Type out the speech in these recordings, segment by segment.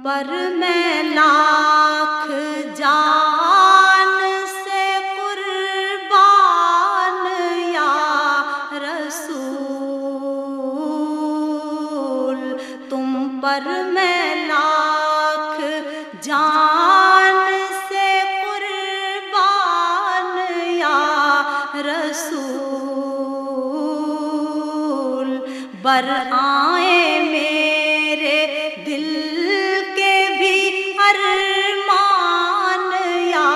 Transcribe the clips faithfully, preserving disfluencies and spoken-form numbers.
پر میں لاکھ جان سے قربان یا رسول، تم پر میں لاکھ جان سے قربان یا رسول، برآئیں میرے دل کے بھی ارمان یا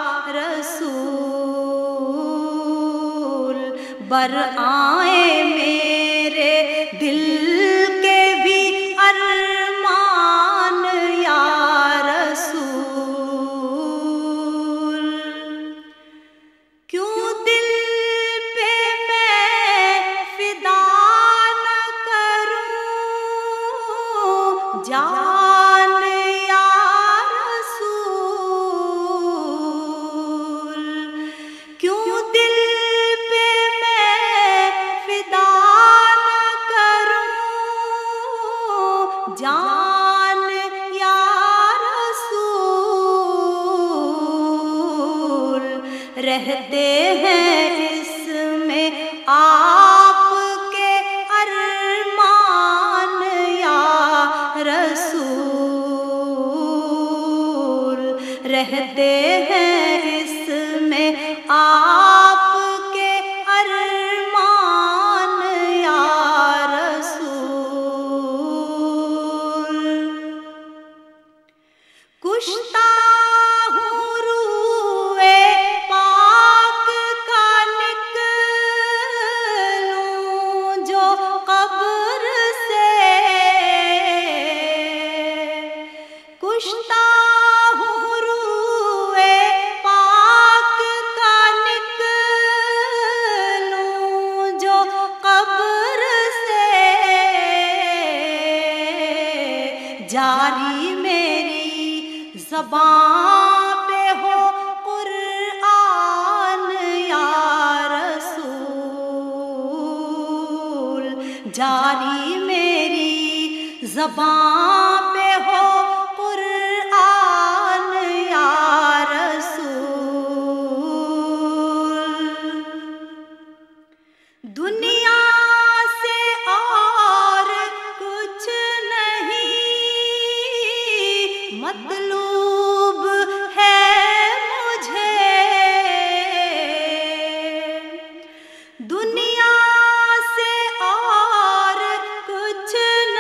رسول، برآئیں میرے دل کے بھی ارمان یا رسول، کیوں دل پہ میں فدا نہ کروں جان یا رسول، کیوں دل پہ میں فدا نہ کروں جان یا رسول، رہتے ہیں اس میں آپ کے ارمان یا رسول، رہتے ہیں اس میں آپ کے ارمان یا رسول، کشتا ہوں روئے پاک کا نکلوں جو قبر سے، کشتا ہوں روئے پاک کا نکلوں جو قبر سے، جاری میری زباں پہ ہو قرآن یا رسول، جاری میری زباں پہ ہو قرآن یا رسول، دنیا سے اور کچھ نہیں مطلوب ہے مجھے، دنیا سے اور کچھ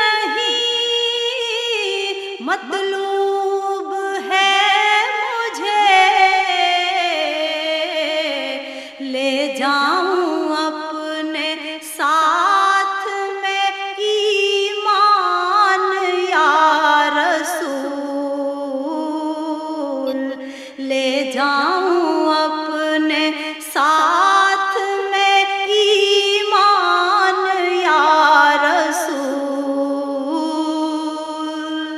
نہیں مطلوب ہے مجھے، لے جاؤں اپنے ساتھ میں ایمان یا رسول، لے جاؤں اپنے ساتھ میں ایمان یا رسول،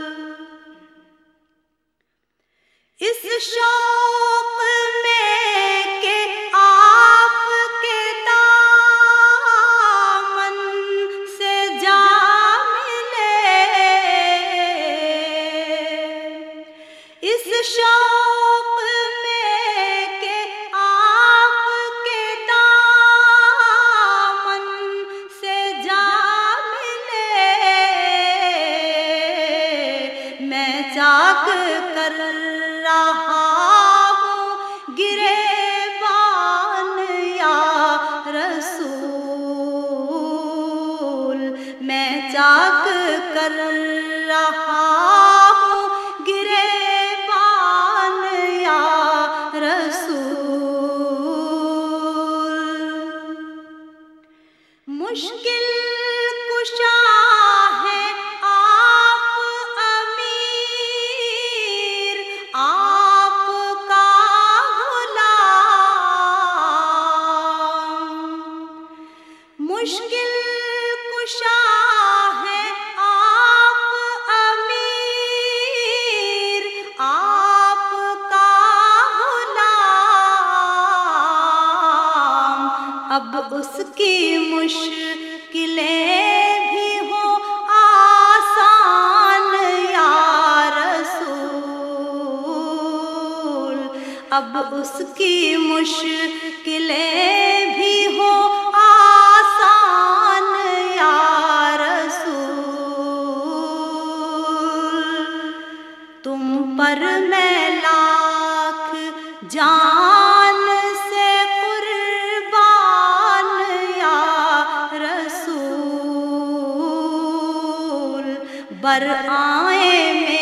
اس شوق میں کہ آپ کے دامن سے جا ملے، اس شوق میں کہ آپ کے دامن سے جا ملے، میں چاک کر رہا ہوں گریبان یا رسول، میں چاک کر رہا ہوں گریبان یا رسول، مشکل کشا ہے آپ امیر، آپ کا غلام، مشکل کشا ہے آپ امیر، آپ کا غلام، اب اس کی مشکلیں بھی ہوں آسان یا اب اس کی مشکلیں بھی ہو آسان یا رسول، تم پر میں لاکھ جان سے قربان یا رسول، بر آئیں